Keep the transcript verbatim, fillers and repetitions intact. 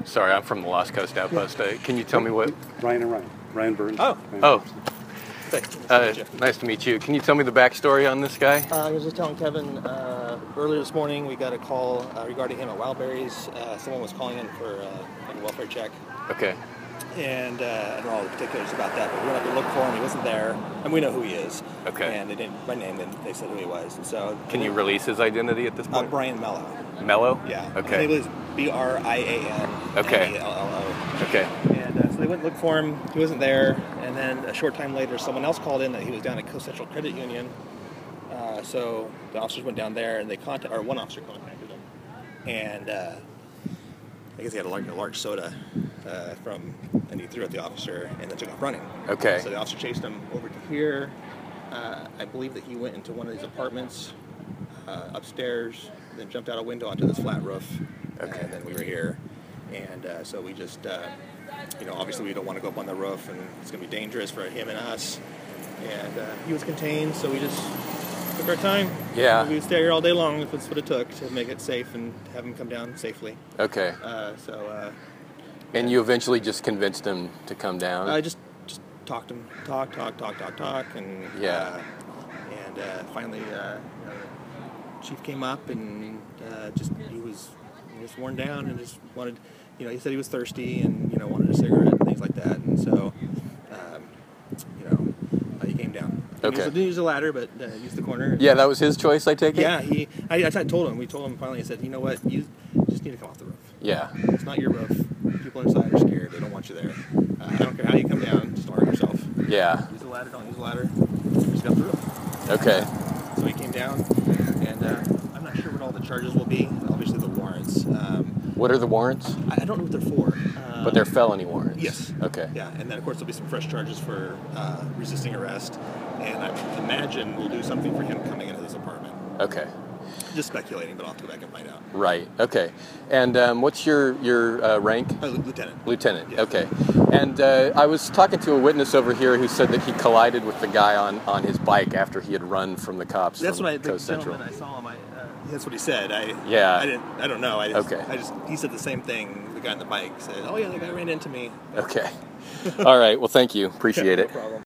Sorry, I'm from the Lost Coast Outpost. Uh, can you tell me what... Ryan and Ryan. Ryan Burns. Oh, Ryan oh. Burns. Thanks. Uh, nice to meet you. Can you tell me the backstory on this guy? Uh, I was just telling Kevin, uh, earlier this morning we got a call uh, regarding him at Wildberries. Uh, someone was calling in for uh, like a welfare check. Okay. And uh, I don't know all the particulars about that, but we went up to look for him. He wasn't there, and we know who he is. Okay. And they didn't by name, then they said who he was. And so, Can you release his identity at this uh, point? Brian Mello. Mello? Yeah. Okay. His name was B R I A N Okay. M E L L O. Okay. And uh, so they went and looked for him. He wasn't there. And then a short time later, someone else called in that he was down at Coast Central Credit Union. Uh, so the officers went down there, and they contacted, or one officer contacted him. And uh, I guess he had a large, a large soda uh, from, and he threw at the officer, and then took off running. Okay. So the officer chased him over to here. Uh, I believe that he went into one of these apartments uh, upstairs, then jumped out a window onto this flat roof. Okay. And then we were here, and uh, so we just, uh, you know, obviously we don't want to go up on the roof, and it's going to be dangerous for him and us. And uh, he was contained, so we just took our time. Yeah. We would stay here all day long if that's what it took to make it safe and have him come down safely. Okay. Uh, so. Uh, And you eventually just convinced him to come down? I just just talked him, talk, talk, talk, talk, talk, and Yeah. uh, and uh, finally, uh, you know, the chief came up and uh, just he was just worn down and just wanted, you know, he said he was thirsty and you know wanted a cigarette and things like that, and so um, you know uh, he came down. He Okay. didn't use a ladder, but uh, used the corner. Yeah, that was his choice, I take it? Yeah, he. I, I told him. We told him finally. I said, you know what, you just need to come off the roof. Yeah. It's not your roof. People inside are scared. They don't want you there. Uh, I don't care how you come down. Just don't hurt yourself. Yeah. Use the ladder. Don't use the ladder. Just get off the roof. Okay. So he came down, and uh, I'm not sure what all the charges will be. Obviously the warrants. Um, What are the warrants? I, I don't know what they're for. Um, But they're felony warrants? Yes. Okay. Yeah, and then of course there'll be some fresh charges for uh, resisting arrest, and I imagine we'll do something for him coming into this apartment. Okay. Just speculating, but I'll have to go back and find out. Right. Okay. And um, what's your your uh, rank? Uh, Lieutenant. Lieutenant. Yeah. Okay. And uh, I was talking to a witness over here who said that he collided with the guy on, on his bike after he had run from the cops. That's from what I. The Coast Central. gentleman I saw him. I, uh, that's what he said. I. Yeah. I didn't. I don't know. I just, Okay. I just. He said the same thing. The guy on the bike said, "Oh yeah, the guy ran into me." Okay. All right. Well, thank you. Appreciate No it. problem.